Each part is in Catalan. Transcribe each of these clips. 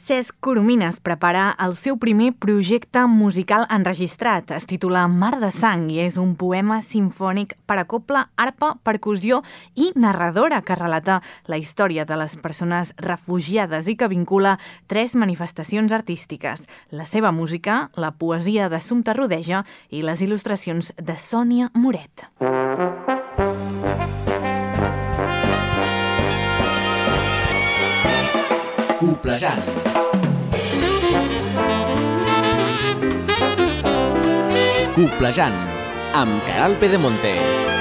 Cesc Coromines prepara el seu primer projecte musical enregistrat. Es titula Mar de Sang i és un poema simfònic per a cobla, arpa, percussió i narradora que relata la història de les persones refugiades i que vincula 3 manifestacions artístiques: la seva música, la poesia d'Assumpta Rodeja i les il·lustracions de Sònia Moret. Coplejant. Coplejant, amb Caral Pedemonte.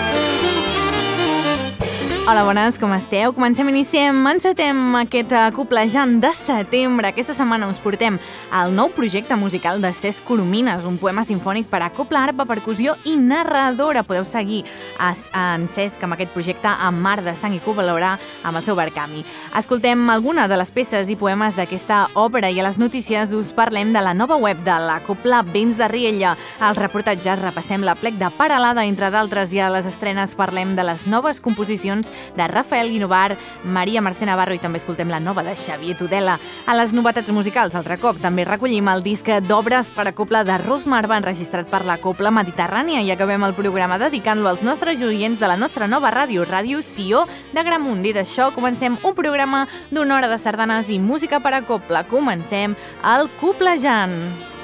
Hola, bones, com esteu? Encetem aquest Coplejant de setembre. Aquesta setmana us portem el nou projecte musical de Cesc Coromines, un poema simfònic per a cobla, arpa, percussió i narradora. Podeu seguir en Cesc amb aquest projecte a Mar de Sang i col·laborar amb el seu Barcami. Escoltem alguna de les peces i poemes d'aquesta obra i a les notícies us parlem de la nova web de la Cobla Vents de Riella. Als reportatges repassem la plec de Paralada, entre d'altres, i a les estrenes parlem de les noves composicions de Rafael Guinovar, Maria Mercè Navarro i també escoltem la nova de Xavier Tudela. A les novetats musicals, altre cop, també recollim el disc d'obres per a cobla de Ros Marva, enregistrat per la Cobla Mediterrània, i acabem el programa dedicant-lo als nostres oients de la nostra nova ràdio, Ràdio Sió de Gramunt. Dit això, comencem un programa d'una hora de sardanes i música per a cobla. Comencem el Coplejant.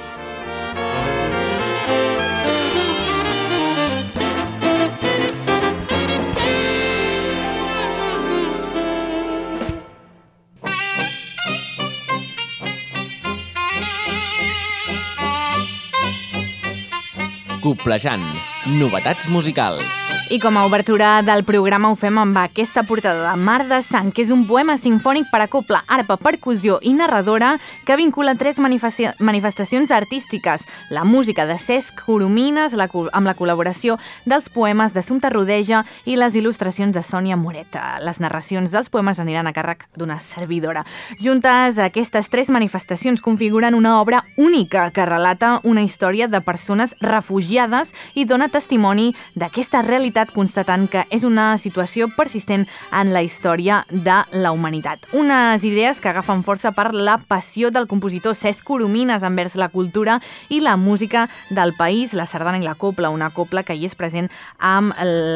Coplejant, novetats musicals. I com a obertura del programa ho fem amb aquesta portada de Mar de Sang, que és un poema simfònic per a cobla, arpa, percussió i narradora que vincula 3 manifestacions artístiques: la música de Cesc Coromines, amb la col·laboració dels poemes d'Assumpta Rodeja i les il·lustracions de Sònia Moret. Les narracions dels poemes aniran a càrrec d'una servidora. Juntes, aquestes 3 manifestacions configuren una obra única que relata una història de persones refugiades i dona testimoni d'aquesta realitat, constatant que és una situació persistent en la història de la humanitat. Unes idees que agafen força per la passió del compositor Cesc Coromines envers la cultura i la música del país, la sardana i la cobla, una cobla que hi és present amb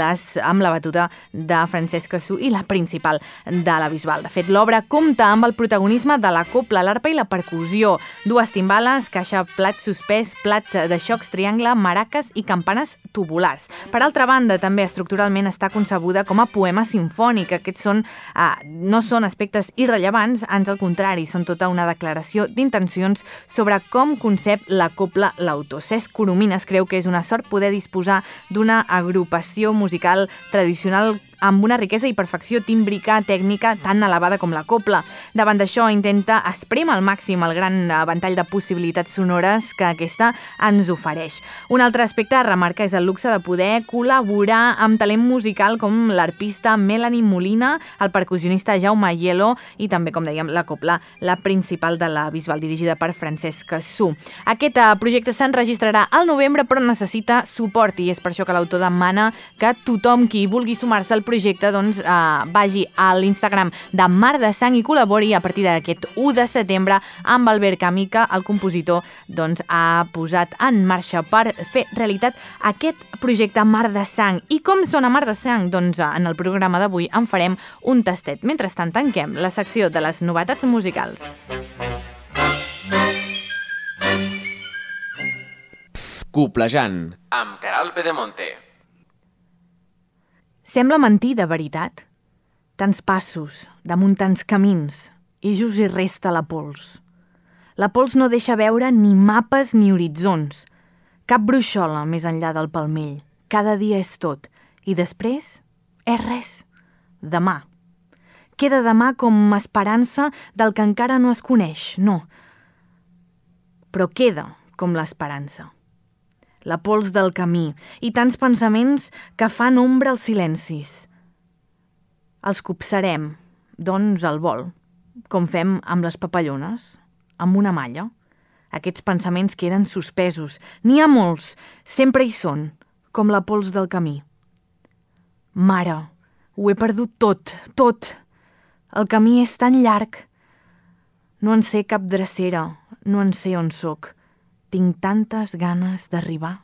la batuta de Francesc Cassú i la principal de la Bisbal. De fet, l'obra compta amb el protagonisme de la cobla, l'arpa i la percussió: 2 timbales, caixa, plat suspès, plat de xocs, triangle, maraques i campanes tubulars. Per altra banda, també estructuralment està concebuda com a poema simfònic. Aquests no són aspectes irrellevants, ans al contrari, són tota una declaració d'intencions sobre com concep la cobla l'autor. Cesc Coromines creu que és una sort poder disposar d'una agrupació musical tradicional amb una riquesa i perfecció tímbrica tècnica tan elevada com la cobla. Davant d'això, intenta esprémer al màxim el gran ventall de possibilitats sonores que aquesta ens ofereix. Un altre aspecte a remarcar és el luxe de poder col·laborar amb talent musical com l'arpista Melanie Molina, el percussionista Jaume Hielo i també, com dèiem, la cobla, la principal de la Bisbal, dirigida per Francesc Cassú. Aquest projecte s'enregistrarà al novembre, però necessita suport, i és per això que l'autor demana que tothom qui vulgui sumar-se al projecte vagi a l'Instagram de Mar de Sang i col·labori a partir d'aquest 1 de setembre amb el Barcami, que el compositor ha posat en marxa per fer realitat aquest projecte Mar de Sang. I com sona Mar de Sang? Doncs en el programa d'avui en farem un tastet. Mentrestant, tanquem la secció de les novetats musicals. Coplejant, amb Caral Pedemonte. Sembla mentir, de veritat. Tants passos, damunt tants camins, i just hi resta la pols. La pols no deixa veure ni mapes ni horitzons. Cap bruixola més enllà del palmell. Cada dia és tot. I després és res. Demà. Queda demà com esperança del que encara no es coneix, no. Però queda com l'esperança. La pols del camí i tants pensaments que fan ombra als silencis. Els copsarem, doncs, al vol, com fem amb les papallones, amb una malla. Aquests pensaments queden suspesos. N'hi ha molts, sempre hi són, com la pols del camí. Mare, ho he perdut tot, tot. El camí és tan llarg. No en sé cap drecera, no en sé on sóc. Tinc tantes ganes d'arribar.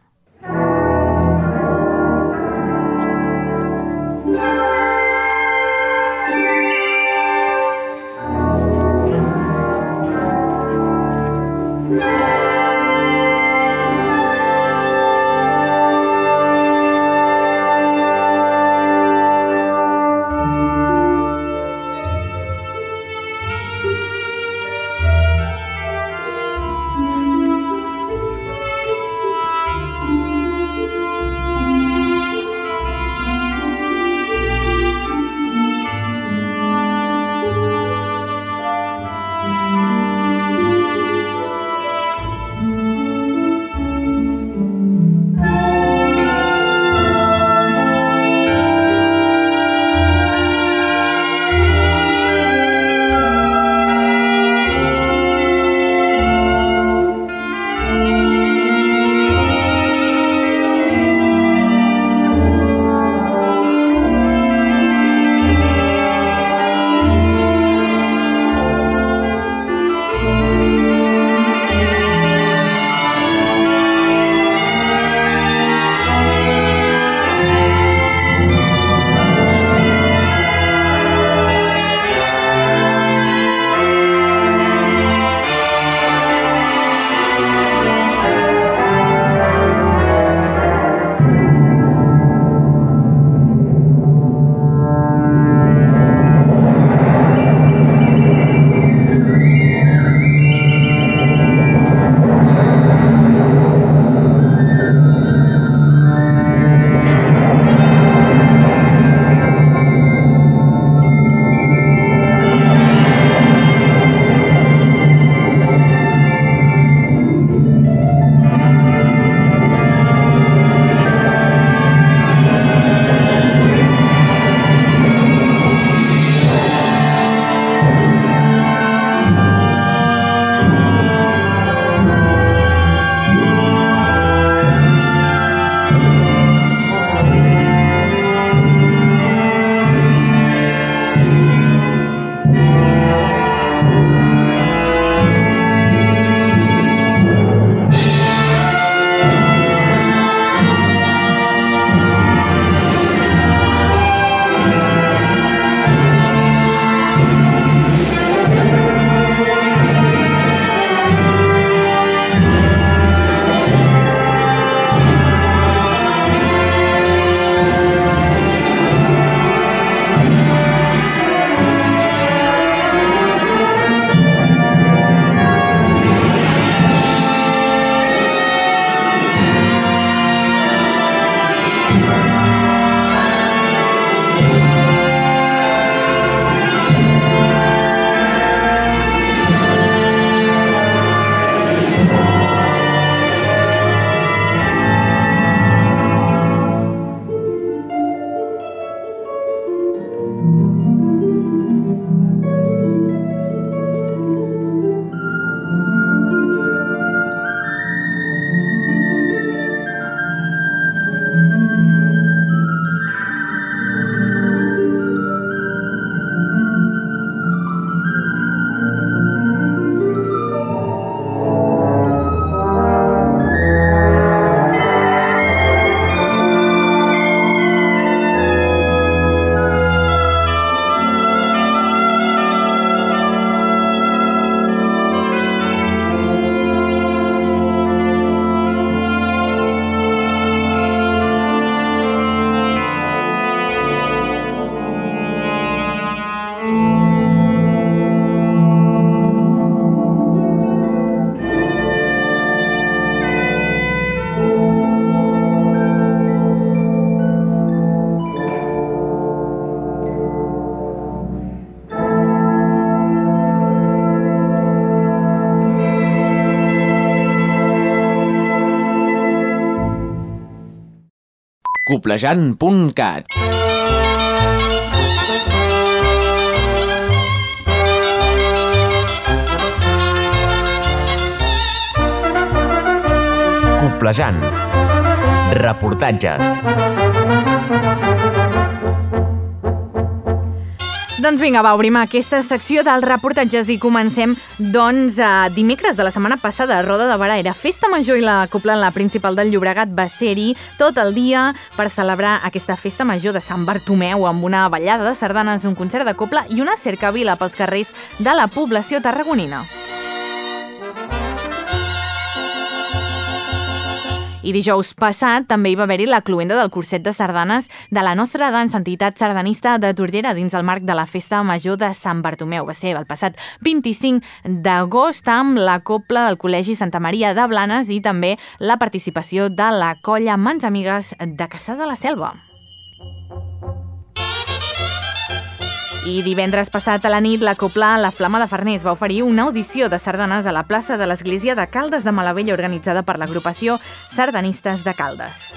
Cuplejant.cat. Cuplejant. Reportatges. Doncs vinga, va, obrim aquesta secció dels reportatges i comencem, dimecres de la setmana passada, a Roda de Berà era festa major i la cobla en la principal del Llobregat va ser-hi tot el dia per celebrar aquesta festa major de Sant Bartomeu amb una ballada de sardanes, un concert de cobla i una cercavila pels carrers de la població tarragonina. I dijous passat també hi va haver-hi la cloenda del curset de sardanes de la nostra dansa, entitat sardanista de Tordera, dins el marc de la Festa Major de Sant Bartomeu. Va ser el passat 25 d'agost amb la cobla del Col·legi Santa Maria de Blanes i també la participació de la colla Mans Amigues de Cassà de la Selva. I divendres passat a la nit, la cobla La Flama de Farners va oferir una audició de sardanes a la plaça de l'Església de Caldes de Malavella, organitzada per l'agrupació Sardanistes de Caldes.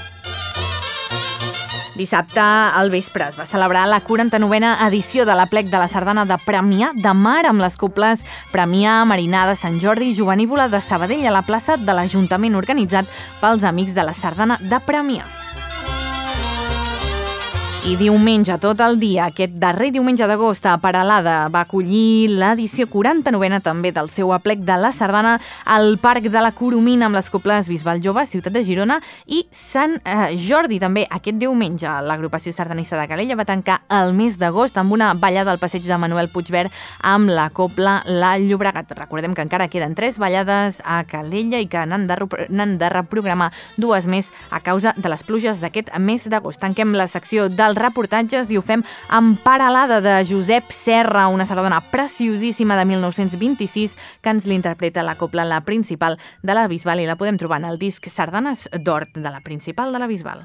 Dissabte al vespre es va celebrar la 49a edició de l'Aplec de la Sardana de Premià de Mar amb les cobles Premià, Marinada, Sant Jordi i Jovenívola de Sabadell a la plaça de l'Ajuntament, organitzat pels Amics de la Sardana de Premià. I diumenge, tot el dia, aquest darrer diumenge d'agost, a Peralada va acollir l'edició 49a també del seu aplec de la sardana al Parc de la Coromina amb les cobles Bisbal Jove, Ciutat de Girona i Sant Jordi. També aquest diumenge l'agrupació sardanista de Calella va tancar el mes d'agost amb una ballada al passeig de Manuel Puigverd amb la cobla La Llobregat. Recordem que encara queden 3 ballades a Calella i que n'han de reprogramar 2 més a causa de les pluges d'aquest mes d'agost. Tanquem la secció dels reportatges i ho fem amb Peralada de Josep Serra, una sardana preciosíssima de 1926 que ens l'interpreta la cobla La Principal de la Bisbal i la podem trobar en el disc Sardanes d'Hort de la Principal de la Bisbal.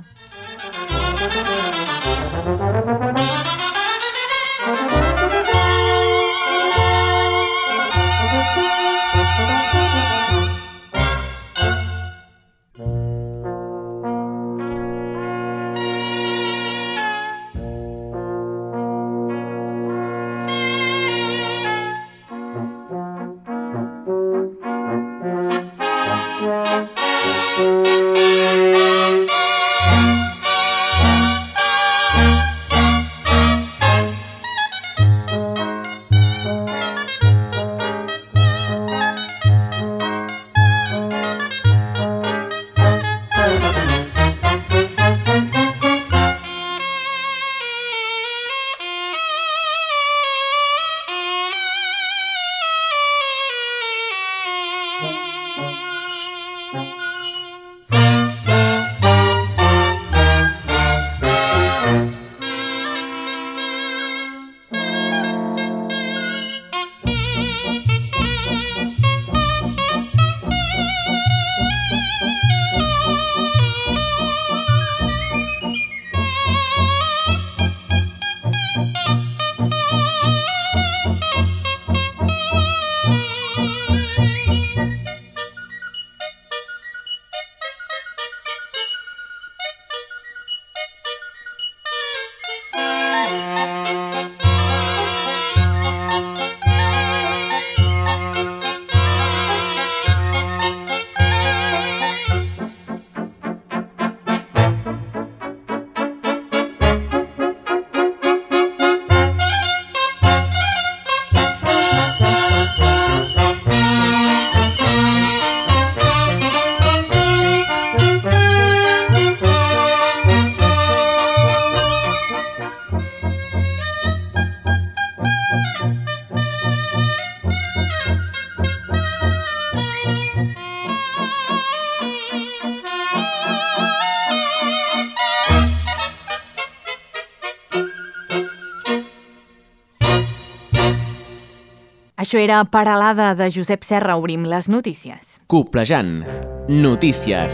Això era Peralada de Josep Serra. Obrim les notícies. Coblejant. Notícies.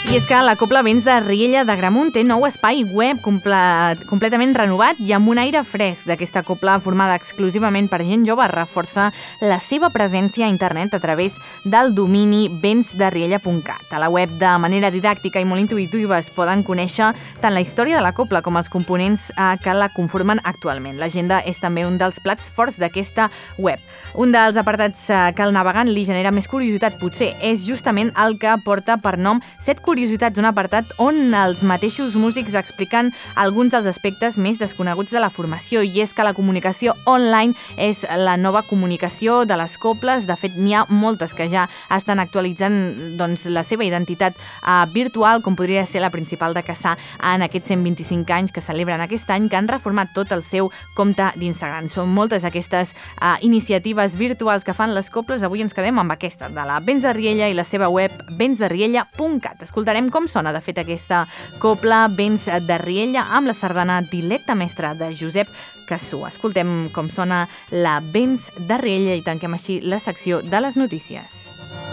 I és que la Cobla Vents de Riella d'Agramunt té nou espai web completament renovat i amb un aire fresc. D'aquesta cobla formada exclusivament per gent jove reforça la seva presència a internet a través del domini ventsderiella.cat. A la web, de manera didàctica i molt intuïtiva, es poden conèixer tant la història de la cobla com els components que la conformen actualment. L'agenda és també un dels plats forts d'aquesta web. Un dels apartats que al navegant li genera més curiositat potser és justament el que porta per nom 7 curiositats, un apartat on els mateixos músics expliquen alguns dels aspectes més desconeguts de la formació, i és que la comunicació online és la nova comunicació de les cobles. De fet, n'hi ha moltes que ja estan actualitzant la seva identitat virtual, com podria ser la principal de Cassà en aquests 125 anys que celebren aquest any, que han reformat tot el seu compte d'Instagram. Són moltes aquestes iniciatives virtuals que fan les cobles. Avui ens quedem amb aquesta, de la Vents de Riella i la seva web ventsderiella.cat. Escoltarem com sona, de fet, aquesta cobla Vents de Riella amb la sardana Dilecte Mestre de Josep Cassú. Escoltem com sona la Vents de Riella i tanquem així la secció de les notícies.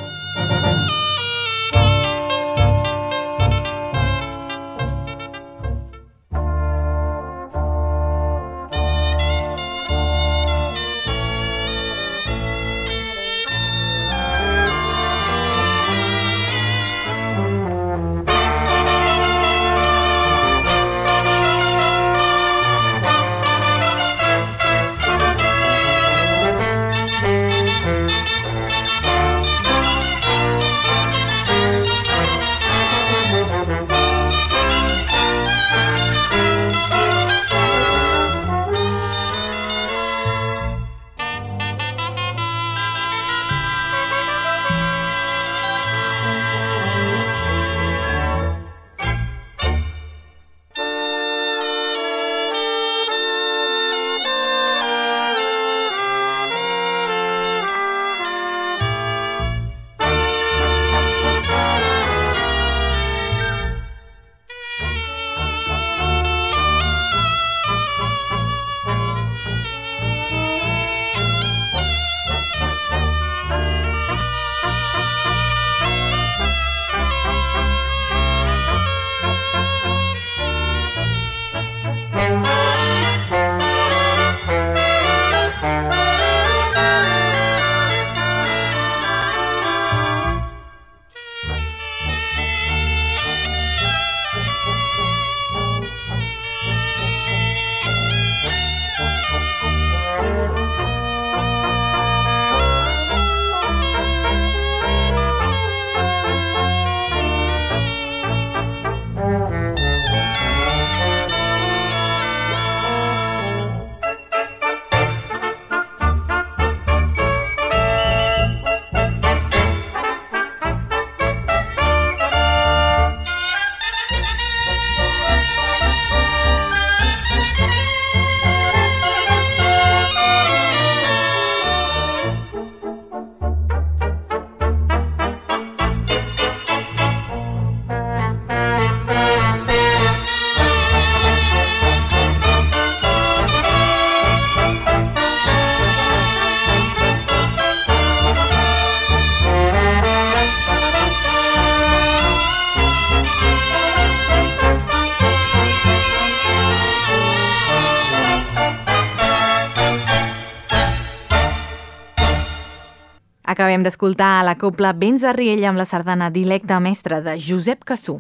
Acabem d'escoltar la cobla Vents de Riella amb la sardana Dilecte Mestre de Josep Cassú.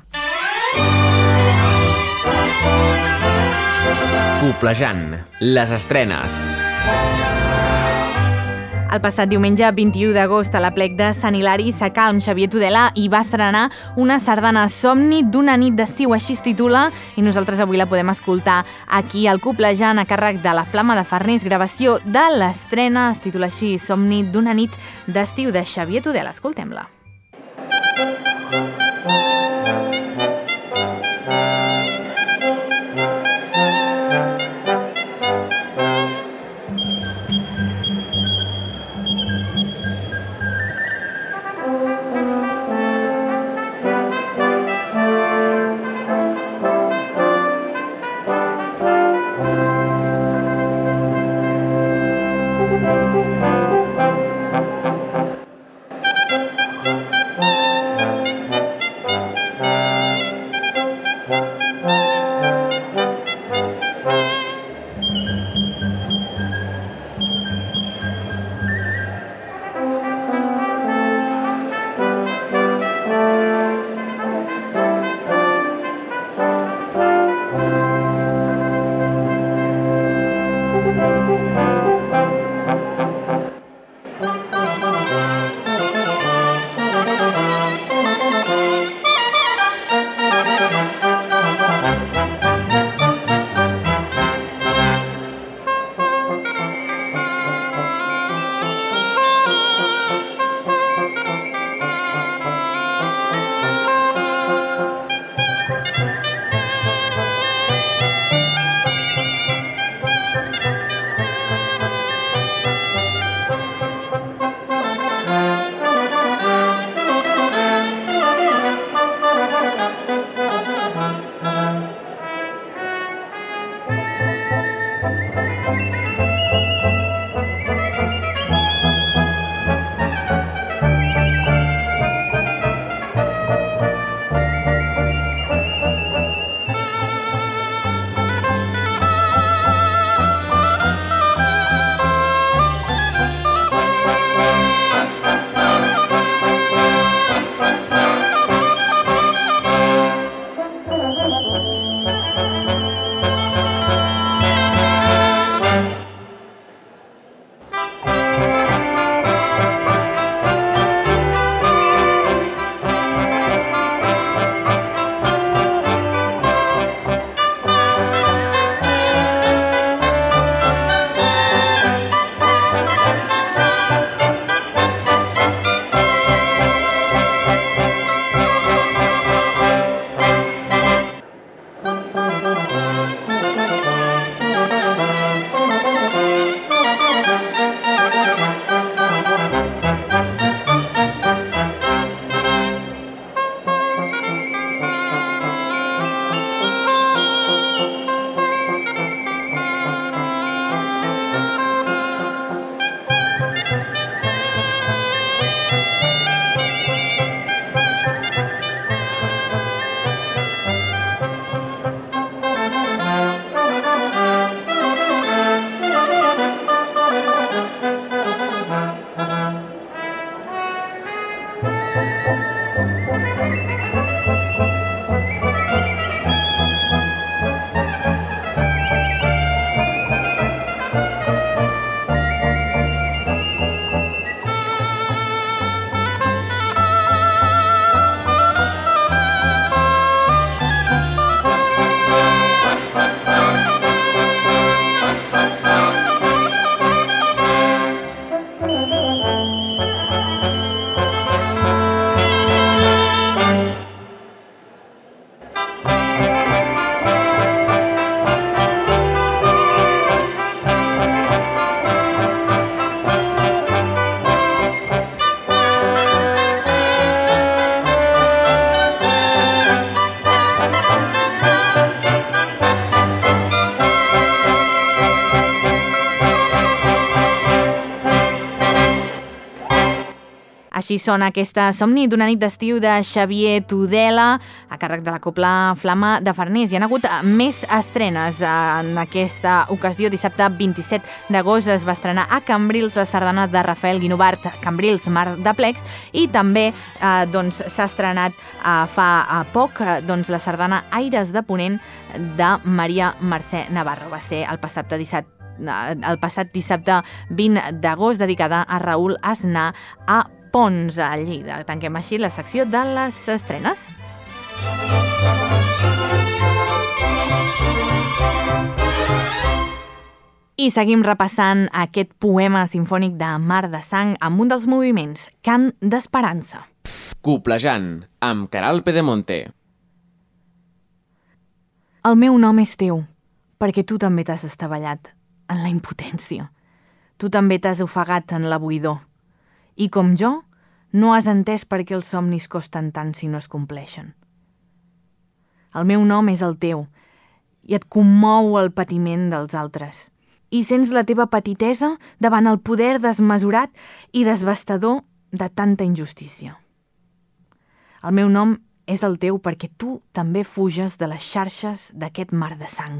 Coblejant, les estrenes. El passat diumenge 21 d'agost a l'Aplec de Sant Hilari Sacalm, Xavier Tudela hi va estrenar una sardana Somni d'una nit d'estiu, així es titula, i nosaltres avui la podem escoltar aquí al Coblejant a càrrec de la Flama de Farners, gravació de l'estrena, es titula així Somni d'una nit d'estiu de Xavier Tudela. Escoltem-la. Així sona aquesta Somni d'una nit d'estiu de Xavier Tudela, a càrrec de la Cobla Flama de Farners. Hi ha hagut més estrenes. En aquesta ocasió, dissabte 27 d'agost, es va estrenar a Cambrils la sardana de Rafael Guinovart, Cambrils, Mar de Plecs, i també s'ha estrenat fa poc la sardana Aires de Ponent de Maria Mercè Navarro. Va ser el passat dissabte 20 d'agost, dedicada a Raül Aznar a Pons, a Lleida. Tanquem així la secció de les estrenes. I seguim repassant aquest poema simfònic de Mar de Sang amb un dels moviments, Cant d'Esperança. Coplejant, amb Caral Pedemonte. El meu nom és teu, perquè tu també t'has estavellat en la impotència. Tu també t'has ofegat en la buidor. I com jo, no has entès per què els somnis costen tant si no es compleixen. El meu nom és el teu, i et commou el patiment dels altres. I sents la teva petitesa davant el poder desmesurat i desvastador de tanta injustícia. El meu nom és el teu perquè tu també fuges de les xarxes d'aquest mar de sang.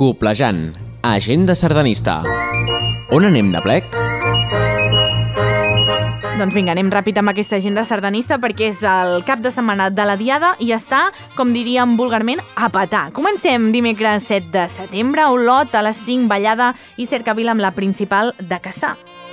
Coplejant, agenda sardanista. On anem de plec? Doncs vinga, anem ràpid amb aquesta agenda sardanista perquè és el cap de setmana de la Diada i està, com diríem vulgarment, a petar. Comencem dimecres 7 de setembre, a Olot, a les 5, ballada i cercavila amb la principal de Cassà.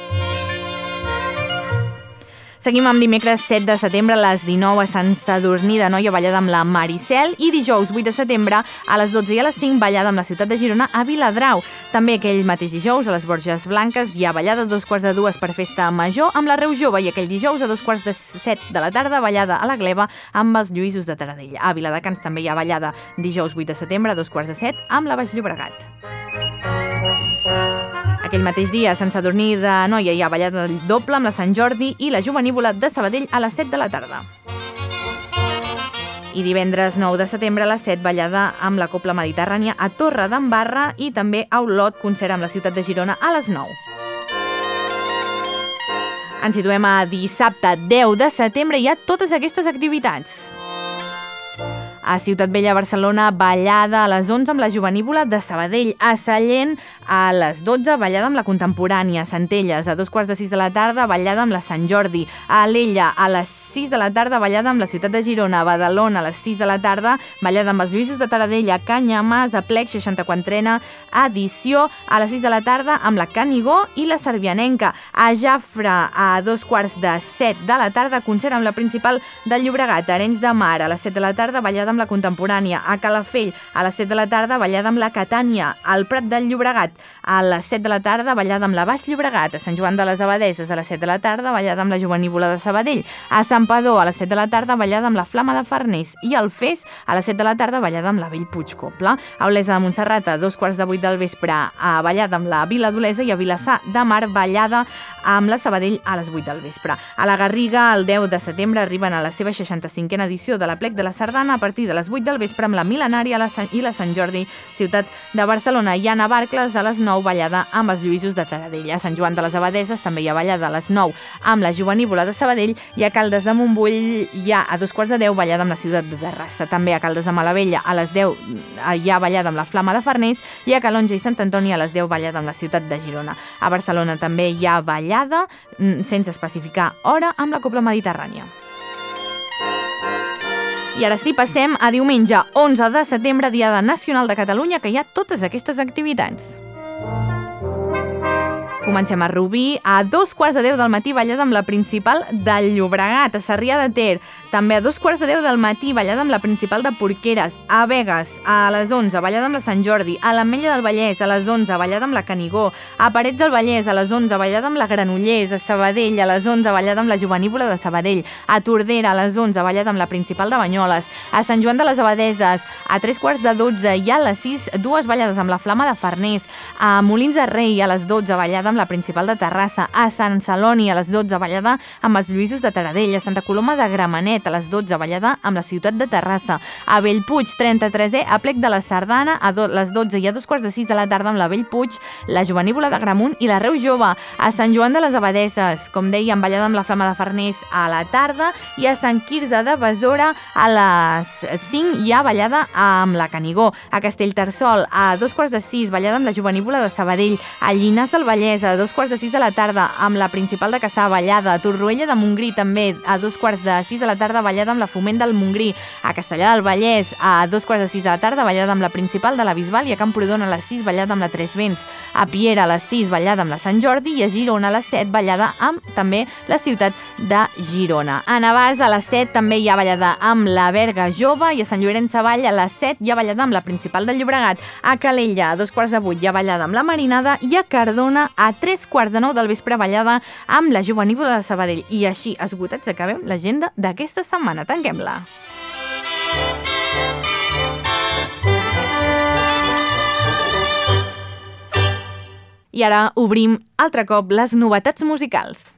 Seguim amb dimecres 7 de setembre a les 19 a Sant Sadurní d'Anoia, ballada amb la Maricel, i dijous 8 de setembre a les 12 i a les 5, ballada amb la ciutat de Girona a Viladrau. També aquell mateix dijous a les Borges Blanques hi ha ballada a 2:45 per festa major amb la Reu Jove, i aquell dijous a 2:45 de la tarda ballada a la Gleva amb els Lluïsos de Taradell. A Viladecans també hi ha ballada dijous 8 de setembre a 2:45 amb la Baix Llobregat. Aquell mateix dia, a Sant Sadurní d'Anoia hi ha ballada doble amb la Sant Jordi i la Jovenívola de Sabadell a les 7 de la tarda. I divendres 9 de setembre a les 7, ballada amb la Cobla Mediterrània a Torre d'Embarra, i també a Olot, concert amb la ciutat de Girona a les 9. Ens situem a dissabte 10 de setembre i hi ha totes aquestes activitats. A Ciutat Vella, Barcelona, ballada a les 11 amb la Jovenívola de Sabadell. A Sallent, a les 12, ballada amb la Contemporània. A Centelles, a 2:45 de la tarda, ballada amb la Sant Jordi. A Alella, a les 6 de la tarda, ballada amb la ciutat de Girona. A Badalona, a les 6 de la tarda, ballada amb els Lluïsos de Taradell. A Canyamàs, a Plec, 64a edició, a les 6 de la tarda, amb la Canigó i la Servianenca. A Jafre, a 2:45 de la tarda, concert amb la principal del Llobregat. A Arenys de Mar, a les 7 de la tarda, ballada amb la Contemporània. A Calafell, a les 7 de la tarda, ballada amb la Catània. Al Prat del Llobregat, a les 7 de la tarda, ballada amb la Baix Llobregat. A Sant Joan de les Abadeses, a les 7 de la tarda, ballada amb la Jovenívola de Sabadell. A Santpedor, a les 7 de la tarda, ballada amb la Flama de Farners. I al Fes, a les 7 de la tarda, ballada amb la Bellpuig Cobla. A Olesa de Montserrat, a 2:15 del vespre, ballada amb la Vila d'Olesa. I a Vilassar de Mar, ballada amb la Sabadell a les 8 del vespre. A la Garriga, el 10 de setembre, arriben a la seva 65a edició de la Plec de la Sardana a partir de les 8 del vespre amb la Mil·lenària i la Sant Jordi, ciutat de Barcelona. I a Navarcles, a les 9, ballada amb els Lluïsos de Taradell. A Sant Joan de les Abadeses també hi ha ballada a les 9 amb la Jovenívola de Sabadell. I a Caldes de Montbui hi ha a 2:15 ballada amb la ciutat de Terrassa. També a Caldes de Malavella a les 10 hi ha ballada amb la Flama de Farners. I a Calonge i Sant Antoni a les 10 ballada amb la ciutat de Girona. A Barcelona també hi ha ballada, sense especificar hora, amb la Cobla Mediterrània. I ara sí, passem a diumenge 11 de setembre, Diada Nacional de Catalunya, que hi ha totes aquestes activitats. Comencem a Rubí, a 2:15 del matí, ballada amb la principal del Llobregat. A Sarrià de Ter, també a 2:15 del matí, ballada amb la principal de Porqueres. A Begues, a les 11, ballada amb la Sant Jordi. A l'Ametlla del Vallès, a les 11, ballada amb la Canigó. A Parets del Vallès, a les 11, ballada amb la Granollers. A Sabadell, a les 11, ballada amb la Jovenívola de Sabadell. A Tordera, a les 11, ballada amb la principal de Banyoles. A Sant Joan de les Abadeses, a 3:15 i a les 6, dues ballades amb la Flama de Farners. A Molins de Rei, a les 12, ballada amb la principal de Terrassa. A Sant Celoni, a les 12, ballada amb els Lluïsos de Taradell. A Santa Coloma de Gramenet, a les 12, ballada amb la ciutat de Terrassa. A Bellpuig, 33è, a Plec de la Sardana, a les 12 i a 2:15 de la tarda amb la Bellpuig, la Jovenívola de Gramunt i la Reu Jove. A Sant Joan de les Abadeses, com dèiem, ballada amb la Flama de Farners a la tarda. I a Sant Quirze de Besora, a les 5, hi ha ballada amb la Canigó. A Castellterçol, a 2:15, ballada amb la Jovenívola de Sabadell. A Llinars del Vallès, a 2:15 de la tarda amb la principal de Cassà, ballada. A Torroella de Montgrí també a 2:15 de la tarda, ballada amb la Foment del Montgrí. A Castellar del Vallès a 2:15 de la tarda, ballada amb la principal de la Bisbal. I a Camprodon a les 6, ballada amb la Tres Vents. A Piera a les 6, ballada amb la Sant Jordi. I a Girona a les 7, ballada amb també la ciutat de Girona. A Navàs a les 7 també hi ha ballada amb la Berga Jove. I a Sant Llorenç Savall a les 7 hi ha ballada amb la principal del Llobregat. A Calella a 2:15 hi ha ballada amb la Marinada. I a Cardona a 3:15 del vespre, ballada amb la Jovenívola de Sabadell. I així, esgotats, acabem l'agenda d'aquesta setmana. Tanquem-la. I ara obrim altre cop les novetats musicals.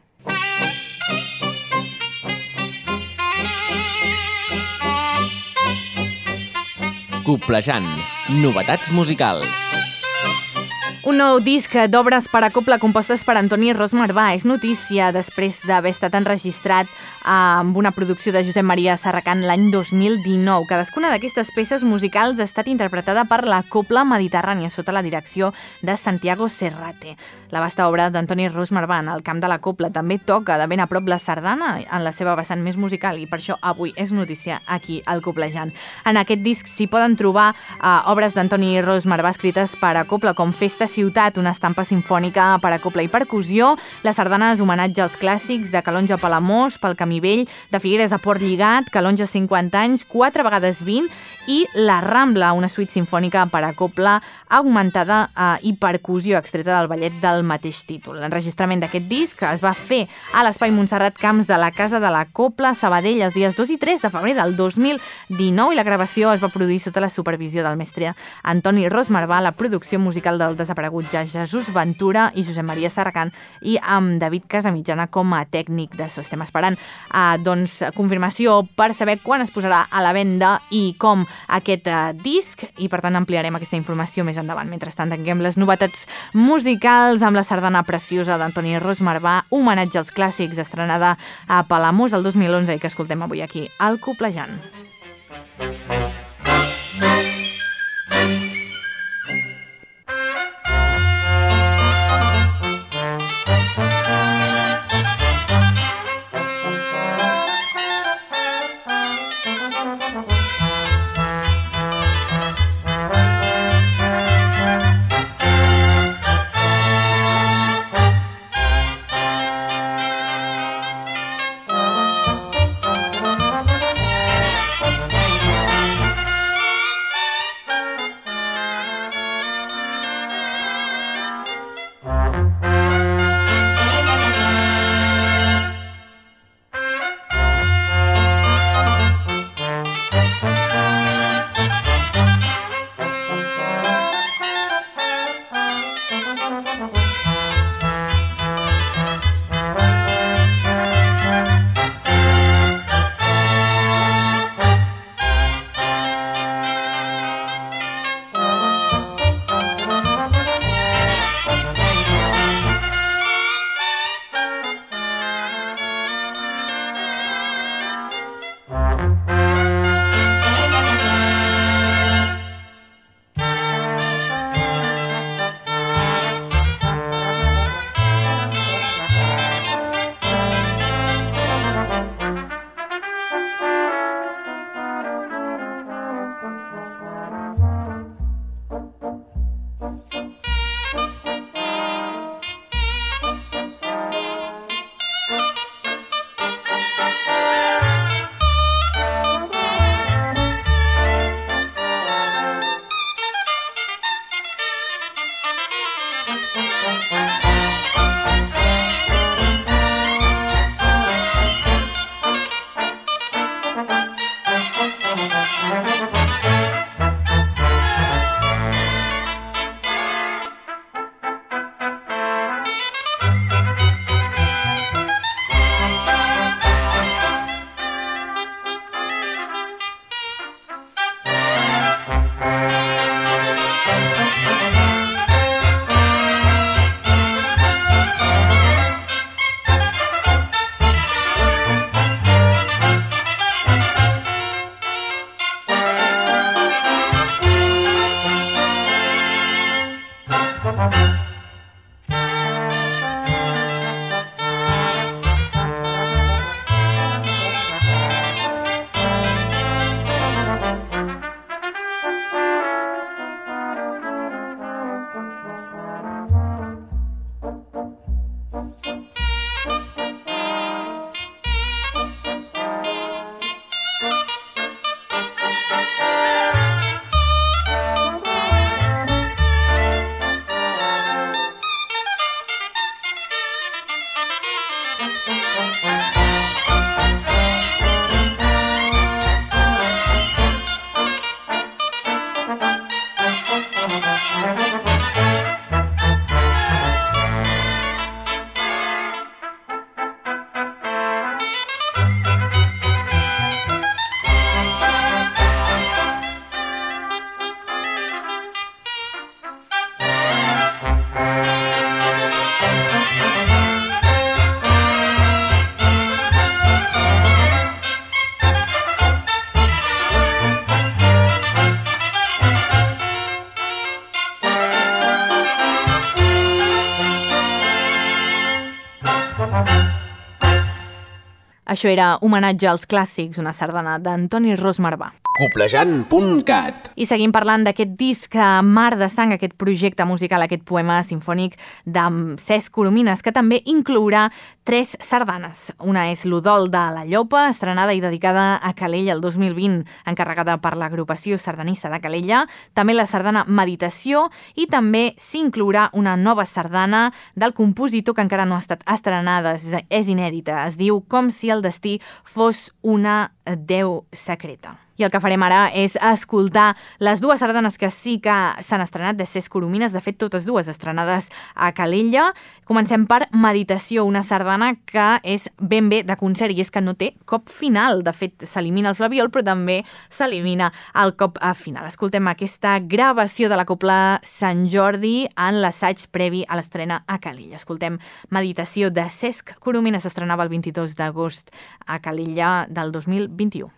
Coplejant, novetats musicals. Un nou disc d'obres per a cobla compostes per Antoni Ros Marbà és notícia després d'haver estat enregistrat amb una producció de Josep Maria Serracant l'any 2019. Cadascuna d'aquestes peces musicals ha estat interpretada per la Cobla Mediterrània sota la direcció de Santiago Serrate. La vasta obra d'Antoni Ros Marbà en el camp de la cobla també toca de ben a prop la sardana en la seva vessant més musical i per això avui és notícia aquí al Coblejant. En aquest disc s'hi poden trobar obres d'Antoni Ros Marbà escrites per a cobla com Festa Ciutat, una estampa sinfònica per a cobla i percussió, les sardanes homenatge als clàssics de Calonge a Palamós, pel Camí Vell, de Figueres a Port Lligat, Calonge 50 anys, 4 vegades 20 i La Rambla, una suite sinfònica per a cobla augmentada i percussió extreta del ballet del mateix títol. L'enregistrament d'aquest disc es va fer a l'Espai Montserrat Camps de la Casa de la Cobla Sabadell els dies 2 i 3 de febrer del 2019 i la gravació es va produir sota la supervisió del mestre Antoni Ros Marbà, la producció musical del desaparegut ja Jesús Ventura i Josep Maria Serracant i amb David Casamitjana com a tècnic de so. Estem esperant confirmació per saber quan es posarà a la venda i com aquest disc i per tant ampliarem aquesta informació més endavant. Mentrestant tanquem les novetats musicals amb la sardana preciosa d'Antoni Ros Marbà, homenatge als clàssics, estrenada a Palamós el 2011 i que escoltem avui aquí al Coblejant. Això era Homenatge als clàssics, una sardana d'Antoni Ros Marvà. Coplejant.cat. I seguim parlant d'aquest disc Mar de Sang, aquest projecte musical, aquest poema sinfònic de Cesc Coromines, que també inclourà 3 sardanes. Una és l'Udol de la Llopa, estrenada i dedicada a Calella el 2020, encarregada per l'agrupació sardanista de Calella, també la sardana Meditació, i també s'inclourà una nova sardana del compositor que encara no ha estat estrenada, és inèdita, es diu Com si el destí fos una deu secreta. I el que farem ara és escoltar les 2 sardanes que sí que s'han estrenat de Cesc Coromines, de fet totes 2 estrenades a Calella. Comencem per Meditació, una sardana que és ben bé de concert i és que no té cop final. De fet, s'elimina el flabiol, però també s'elimina el cop final. Escoltem aquesta gravació de la cobla Sant Jordi en l'assaig previ a l'estrena a Calella. Escoltem Meditació de Cesc Coromines, s'estrenava el 22 d'agost a Calella del 2021.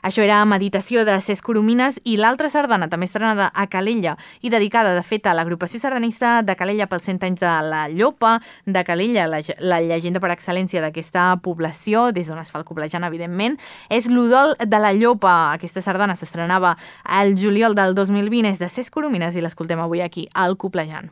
Això era Meditació de Cesc Coromines i l'altra sardana, també estrenada a Calella i dedicada, de fet, a l'agrupació sardanista de Calella pels 100 anys de la Llopa de Calella, la llegenda per excel·lència d'aquesta població, des d'on es fa el coblejant, evidentment, és l'Udol de la Llopa. Aquesta sardana s'estrenava al juliol del 2020, és de Cesc Coromines i l'escoltem avui aquí, al Coblejant.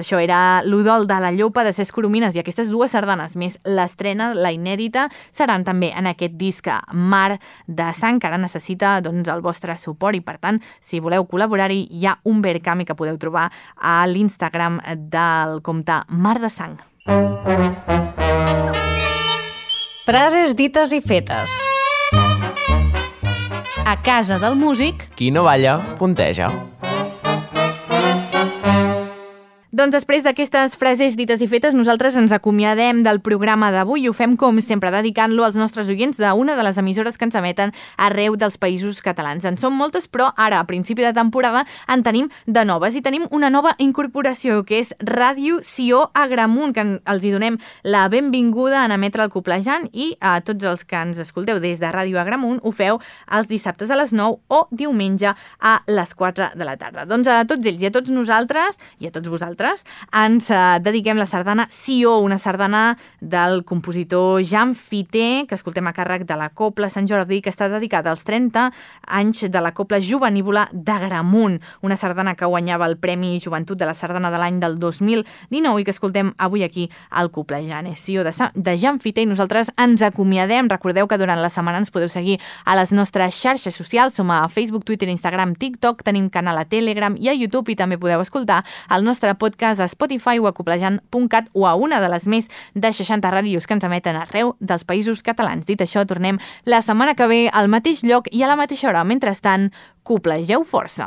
això era l'Udol de la Llopa de Cesc Coromines, i aquestes dues sardanes, més l'estrena, la inèdita, seran també en aquest disc Mar de Sang, que ara necessita doncs, el vostre suport, i per tant, si voleu col·laborar-hi, hi ha un Verkami que podeu trobar a l'Instagram del compte Mar de Sang. Frases dites i fetes. A casa del músic, Qui no balla, punteja. Doncs després d'aquestes frases dites i fetes, nosaltres ens acomiadem del programa d'avui i ho fem, com sempre, dedicant-lo als nostres oients d'una de les emissores que ens emeten arreu dels països catalans. En són moltes, però ara, a principi de temporada, en tenim de noves, i tenim una nova incorporació, que és Ràdio Sió Agramunt, que els hi donem la benvinguda en emetre el Coplejant, i a tots els que ens escolteu des de Ràdio Agramunt ho feu els dissabtes a les 9 o diumenge a les 4 de la tarda. Doncs a tots ells i a tots nosaltres, i a tots vosaltres, ens dediquem la sardana Sió, una sardana del compositor Jan Fité, que escoltem a càrrec de la Copla Sant Jordi, que està dedicada als 30 anys de la Copla Jovenívola d'Agramunt, una sardana que guanyava el Premi Joventut de la Sardana de l'any del 2019 i que escoltem avui aquí al Coplejant. És Sió de Jan Fité, i nosaltres ens acomiadem. Recordeu que durant la setmana ens podeu seguir a les nostres xarxes socials, som a Facebook, Twitter, Instagram, TikTok, tenim canal a Telegram i a YouTube, i també podeu escoltar el nostre podcast a Spotify o a coplejant.cat o a una de les més de 60 ràdios que ens emeten arreu dels països catalans. Dit això, tornem la setmana que ve al mateix lloc i a la mateixa hora. Mentrestant, coplegeu força!